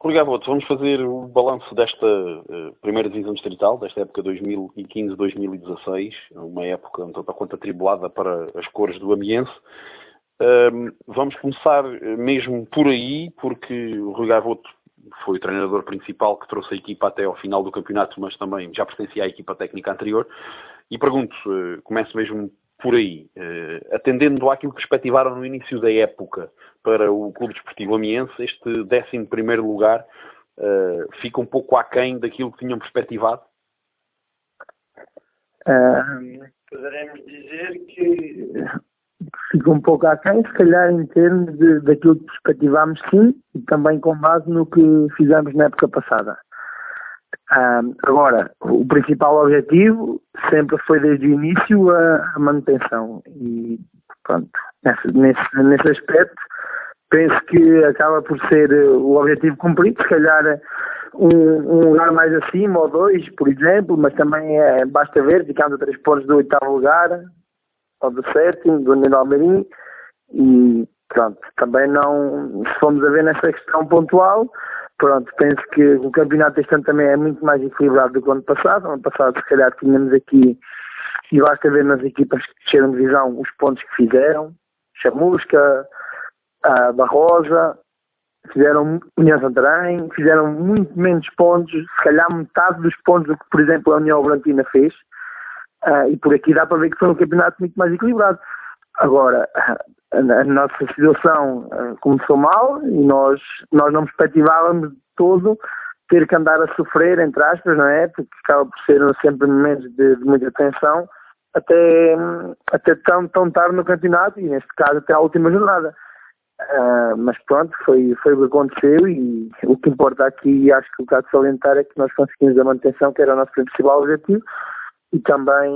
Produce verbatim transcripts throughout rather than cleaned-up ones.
Rui Gaboto, vamos fazer o balanço desta uh, primeira divisão distrital, desta época dois mil e quinze a dois mil e dezasseis, uma época um tanto a quanto atribulada para as cores do Amiense. Uh, vamos começar mesmo por aí, porque o Rui Gaboto foi o treinador principal que trouxe a equipa até ao final do campeonato, mas também já pertencia à equipa técnica anterior. E pergunto, uh, começo mesmo por aí, uh, atendendo àquilo que perspectivaram no início da época para o Clube Desportivo Amiense, este décimo primeiro lugar uh, fica um pouco aquém daquilo que tinham perspectivado? Uh, poderemos dizer que fica um pouco aquém, se calhar em termos de, daquilo que perspectivámos, sim, e também com base no que fizemos na época passada. Uh, agora, o principal objetivo sempre foi desde o início a, a manutenção e pronto, nesse, nesse, nesse aspecto penso que acaba por ser o objetivo cumprido, se calhar um, um lugar mais acima ou dois, por exemplo, mas também é, basta ver, ficamos a três pontos do oitavo lugar ou do sétimo, do União de Almeirim, e pronto, também não, se formos a ver nessa questão pontual, pronto, penso que o campeonato este ano também é muito mais equilibrado do que o ano passado. O ano passado, se calhar, tínhamos aqui, e basta ver nas equipas que desceram de divisão, os pontos que fizeram, Chamusca, a Barrosa, fizeram União Santarém, fizeram muito menos pontos, se calhar metade dos pontos do que, por exemplo, a União Brantina fez, uh, e por aqui dá para ver que foi um campeonato muito mais equilibrado. Agora, a, a nossa situação uh, começou mal e nós, nós não perspectivávamos de todo ter que andar a sofrer, entre aspas, não é? Porque acaba por ser sempre momentos de, de muita tensão, até, até tão, tão tarde no campeonato e, neste caso, até à última jornada. Uh, mas pronto, foi, foi o que aconteceu e o que importa aqui, acho que o caso de salientar é que nós conseguimos a manutenção, que era o nosso principal objetivo, e também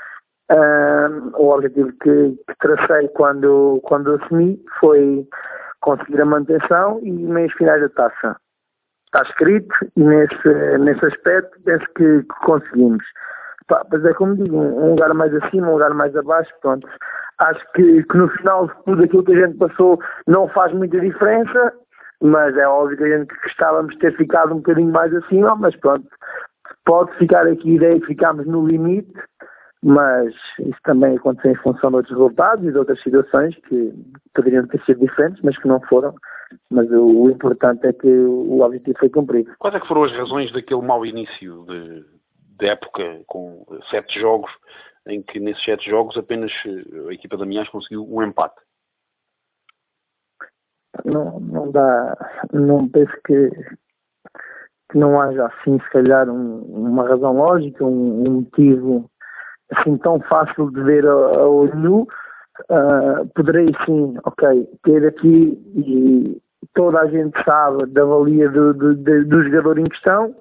uh, o objetivo que, que tracei quando, quando assumi foi conseguir a manutenção e meios finais da taça. Está escrito e nesse, nesse aspecto penso que, que conseguimos. Pá, mas é como digo, um lugar mais acima, um lugar mais abaixo, pronto. Acho que, que no final de tudo aquilo que a gente passou não faz muita diferença, mas é óbvio que a gente gostávamos de ter ficado um bocadinho mais acima, mas pronto, pode ficar aqui a ideia que ficámos no limite, mas isso também aconteceu em função de outros resultados e de outras situações que poderiam ter sido diferentes, mas que não foram. Mas o, o importante é que o objetivo foi cumprido. Quais é que foram as razões daquele mau início de, de época com sete jogos, em que nesses sete jogos apenas a equipa da Amiens conseguiu um empate? Não, não dá, não penso que, que não haja assim, se calhar, um, uma razão lógica, um, um motivo assim tão fácil de ver a, a olho nu. Uh, poderei sim, ok, ter aqui, e toda a gente sabe da valia do, do, do, do jogador em questão.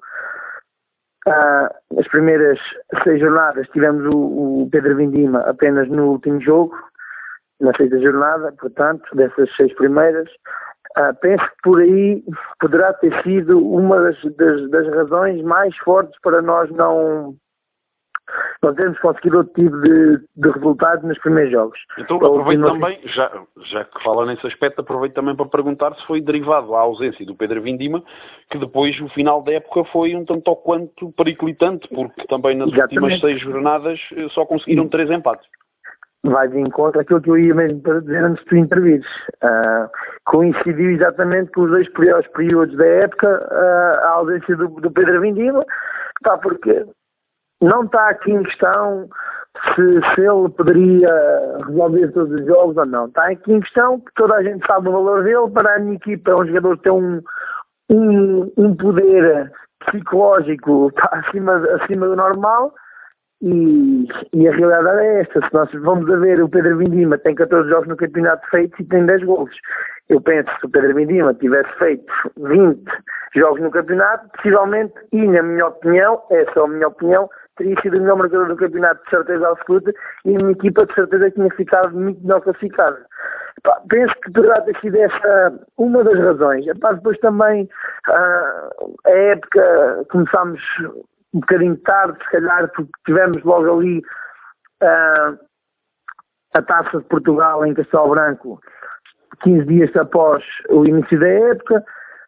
Uh, as primeiras seis jornadas tivemos o, o Pedro Vindima apenas no último jogo, na sexta jornada, portanto, dessas seis primeiras. Uh, penso que por aí poderá ter sido uma das, das, das razões mais fortes para nós não, não termos conseguido outro tipo de, de resultados nos primeiros jogos. Então aproveito também, já, já que fala nesse aspecto, aproveito também para perguntar se foi derivado à ausência do Pedro Vindima, que depois o final da época foi um tanto ou quanto periclitante, porque também nas Exatamente. últimas seis jornadas só conseguiram três empates. Vai de encontro àquilo que eu ia mesmo para dizer antes de tu intervires. Uh, coincidiu exatamente com os dois piores períodos da época, uh, a ausência do, do Pedro Vindima, tá, porque não está aqui em questão se, se ele poderia resolver todos os jogos ou não. Está aqui em questão que toda a gente sabe o valor dele. Para a minha equipa é um jogador que tem um, um, um poder psicológico tá, acima, acima do normal. E, e a realidade é esta. Se nós vamos a ver, o Pedro Vindima tem catorze jogos no campeonato feitos e tem dez golos. Eu penso que se o Pedro Vindima tivesse feito vinte jogos no campeonato, possivelmente, e na minha opinião, essa é a minha opinião, teria sido o melhor marcador do campeonato de certeza absoluta e a minha equipa de certeza tinha ficado muito melhor classificada. Pá, penso que poderá ter sido essa uma das razões. Pá, depois também uh, a época começámos um bocadinho tarde, se calhar, porque tivemos logo ali uh, a Taça de Portugal em Castelo Branco, quinze dias após o início da época.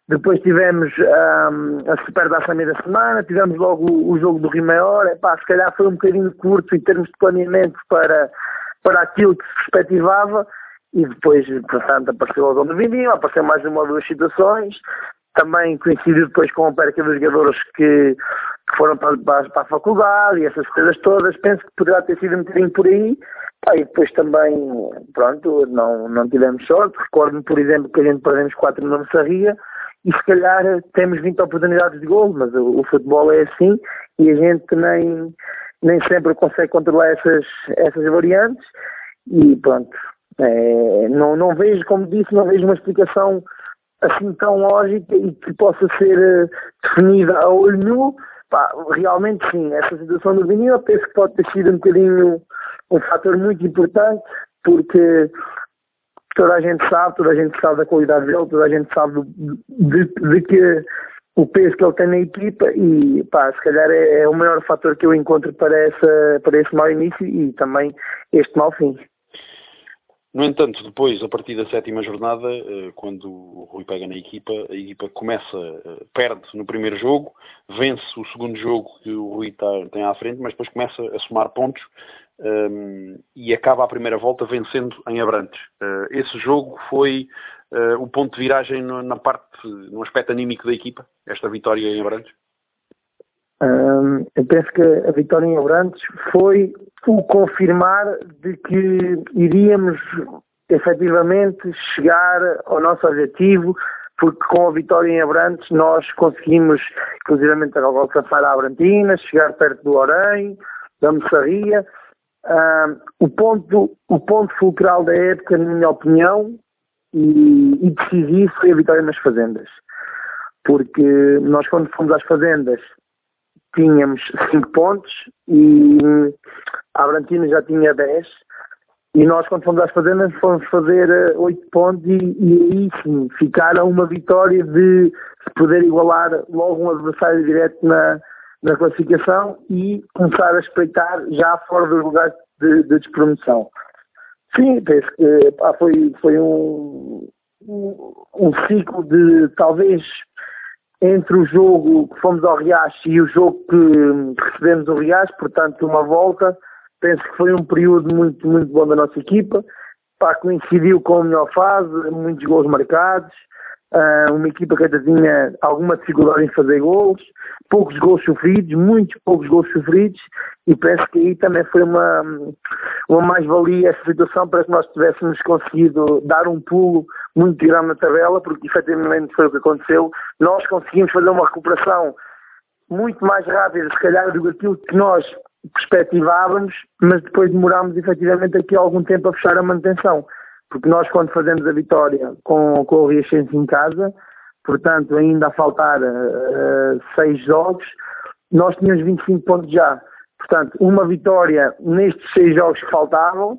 depois tivemos um, a Supertaça à meia da semana, tivemos logo o, o jogo do Rio Maior. Epá, se calhar foi um bocadinho curto em termos de planeamento para, para aquilo que se perspectivava, e depois, portanto, apareceu o Dom do Vindima, apareceu mais uma ou duas situações, também coincidiu depois com a perca dos jogadores que, que foram para, para, para a faculdade e essas coisas todas. Penso que poderá ter sido um bocadinho por aí. Ah, e depois também, pronto, não, não tivemos sorte. Recordo-me, por exemplo, que a gente perdemos quatro no Sarria e se calhar temos vinte oportunidades de gol, mas o, o futebol é assim e a gente nem, nem sempre consegue controlar essas, essas variantes e pronto. É, não, não vejo, como disse, não vejo uma explicação assim tão lógica e que possa ser uh, definida a olho nu. Pá, realmente sim, essa situação do vinil penso que pode ter sido um bocadinho um fator muito importante, porque toda a gente sabe, toda a gente sabe da qualidade dele, toda a gente sabe de, de, de que o peso que ele tem na equipa e pá, se calhar é, é o maior fator que eu encontro para, essa, para esse mau início e também este mau fim. No entanto, depois, a partir da sétima jornada, quando o Rui pega na equipa, a equipa começa, perde no primeiro jogo, vence o segundo jogo que o Rui tá, tem à frente, mas depois começa a somar pontos um, e acaba a primeira volta vencendo em Abrantes. Uh, esse jogo foi uh, o ponto de viragem no, na parte, no aspecto anímico da equipa, esta vitória em Abrantes? Um, eu penso que a vitória em Abrantes foi o confirmar de que iríamos efetivamente chegar ao nosso objetivo, porque com a vitória em Abrantes nós conseguimos, inclusivamente, alcançar a Abrantina, chegar perto do Orem, da Moçarria. Um, o ponto, o ponto fulcral da época, na minha opinião, e, e decisivo, foi a vitória nas Fazendas. Porque nós, quando fomos às Fazendas, tínhamos cinco pontos e a Abrantina já tinha dez e nós, quando fomos às Fazendas, fomos fazer oito pontos e, e aí sim ficar a uma vitória de se poder igualar logo um adversário direto na, na classificação e começar a espreitar já fora dos lugares de, de despromoção. Sim, penso que pá, foi, foi um, um, um ciclo de talvez entre o jogo que fomos ao Riacho e o jogo que recebemos o Riacho, portanto uma volta, penso que foi um período muito, muito bom da nossa equipa. Pá, coincidiu com a melhor fase, muitos gols marcados, uh, uma equipa que até tinha alguma dificuldade em fazer gols, poucos gols sofridos, muitos poucos gols sofridos, e penso que aí também foi uma, uma mais-valia essa situação para que nós tivéssemos conseguido dar um pulo muito grande na tabela, porque efetivamente foi o que aconteceu. Nós conseguimos fazer uma recuperação muito mais rápida, se calhar, do que aquilo que nós perspectivávamos, mas depois demorámos efetivamente aqui algum tempo a fechar a manutenção, porque nós, quando fazemos a vitória com, com o Riachense em casa, portanto ainda a faltar uh, seis jogos, nós tínhamos vinte e cinco pontos já. Portanto, uma vitória nestes seis jogos que faltavam,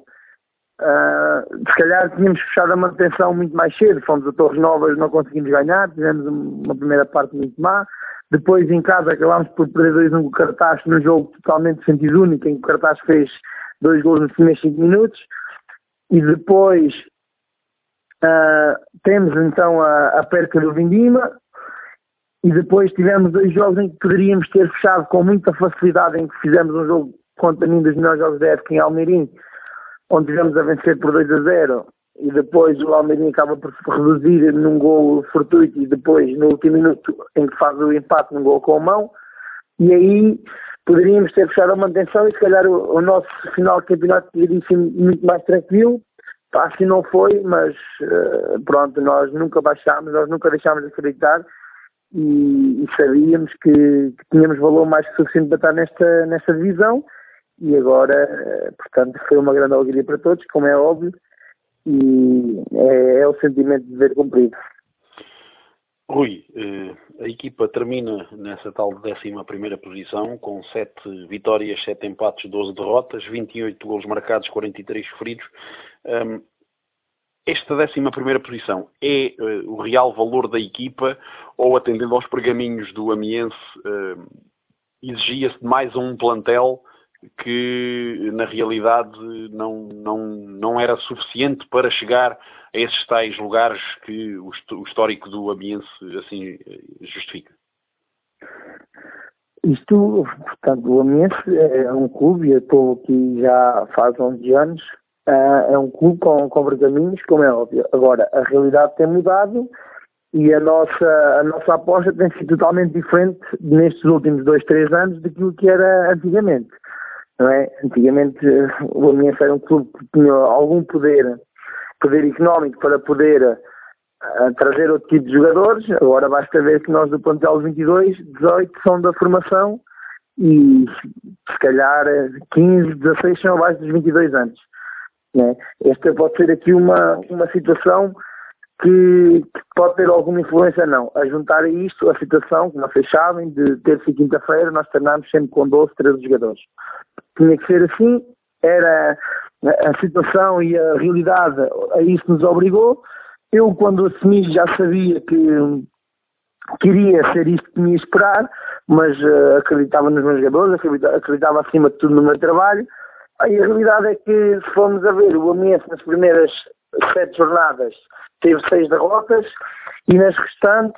uh, se calhar tínhamos fechado a manutenção muito mais cedo. Fomos a Torres Novas, não conseguimos ganhar, tivemos uma primeira parte muito má. Depois, em casa, acabámos por perder dois um com o Cartaz num jogo totalmente de sentido único, em que o Cartaz fez dois gols nos primeiros cinco minutos. E depois uh, temos então a, a perca do Vindima. E depois tivemos dois jogos em que poderíamos ter fechado com muita facilidade, em que fizemos um jogo contra mim dos melhores jogos da época em Almeirim, onde tivemos a vencer por dois a zero, e depois o Almeirim acaba por se reduzir num gol fortuito e depois no último minuto em que faz o empate num gol com a mão, e aí poderíamos ter fechado a manutenção e se calhar o, o nosso final de campeonato teria sido muito mais tranquilo. Assim não foi, mas uh, pronto, nós nunca baixámos, nós nunca deixámos de acreditar. E, e sabíamos que, que tínhamos valor mais que suficiente para estar nesta, nesta divisão e agora, portanto, foi uma grande alegria para todos, como é óbvio, e é, é o sentimento de dever cumprido. Rui, a equipa termina nessa tal décima primeira posição com sete vitórias, sete empates, doze derrotas, vinte e oito golos marcados, quarenta e três feridos. Esta décima primeira posição é uh, o real valor da equipa ou, atendendo aos pergaminhos do Amiense, uh, exigia-se mais um plantel que na realidade não, não, não era suficiente para chegar a esses tais lugares que o histórico do Amiense assim justifica? Isto, portanto, o Amiense é um clube, eu estou aqui já faz onze anos, é um clube com, com pergaminhos, como é óbvio. Agora, a realidade tem mudado e a nossa, a nossa aposta tem sido totalmente diferente nestes últimos dois, três anos daquilo que era antigamente. Não é? Antigamente o Amiense era um clube que tinha algum poder, poder económico para poder uh, trazer outro tipo de jogadores. Agora basta ver que nós do plantel vinte e dois, dezoito são da formação e se calhar quinze, dezasseis são abaixo dos vinte e dois anos. Não é? Esta pode ser aqui uma, uma situação que, que pode ter alguma influência, não. A juntar a isto a situação, como vocês sabem, de terça e quinta-feira nós treinamos sempre com doze, treze jogadores. Tinha que ser assim, era a situação e a realidade, a isso nos obrigou. Eu, quando assumi, já sabia que queria ser isto que tinha a esperar, mas uh, acreditava nos meus jogadores, acreditava, acreditava acima de tudo no meu trabalho. E a realidade é que, se formos a ver, o Amiense nas primeiras sete jornadas teve seis derrotas e nas restantes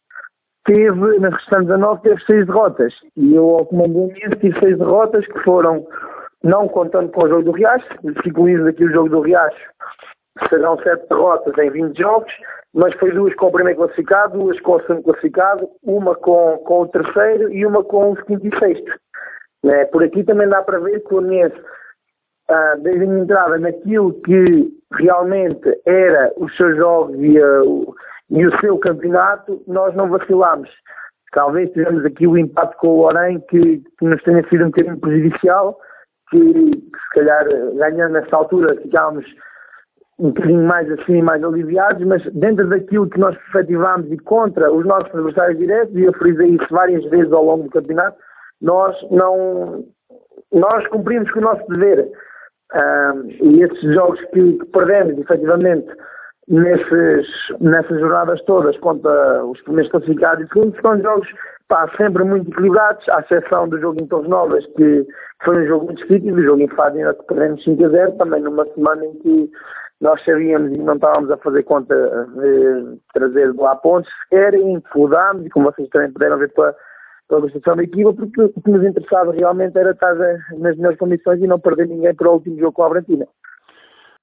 teve, nas restantes a nove teve seis derrotas. E eu, ao comando do Amiense, tive seis derrotas que foram, não contando com o jogo do Riacho, incluindo aqui o jogo do Riacho, serão sete derrotas em vinte jogos, mas foi duas com o primeiro classificado, duas com o segundo classificado, uma com, com o terceiro e uma com o quinto e sexto. É, por aqui também dá para ver que o Amiense, ah, desde a minha entrada naquilo que realmente era os seus jogos e, uh, o, e o seu campeonato, nós não vacilámos. Talvez tivemos aqui o empate com o Orem que, que nos tenha sido um bocadinho prejudicial, que, que se calhar ganhando nessa altura ficámos um bocadinho mais assim, mais aliviados, mas dentro daquilo que nós efetivámos e contra os nossos adversários diretos, e eu frisei isso várias vezes ao longo do campeonato, nós não nós cumprimos com o nosso dever. Um, e esses jogos que, que perdemos, efetivamente, nesses, nessas jornadas todas contra os primeiros classificados e segundos, são jogos pá, sempre muito equilibrados, à exceção do jogo em Torres Novas, que foi um jogo muito difícil, o jogo em Fátima que perdemos cinco a zero, também numa semana em que nós sabíamos e não estávamos a fazer conta de trazer lá pontos sequer, e incomodámos, e como vocês também puderam ver pela pela construção da equipa, porque o que nos interessava realmente era estar nas melhores condições e não perder ninguém para o último jogo com a Abrantina.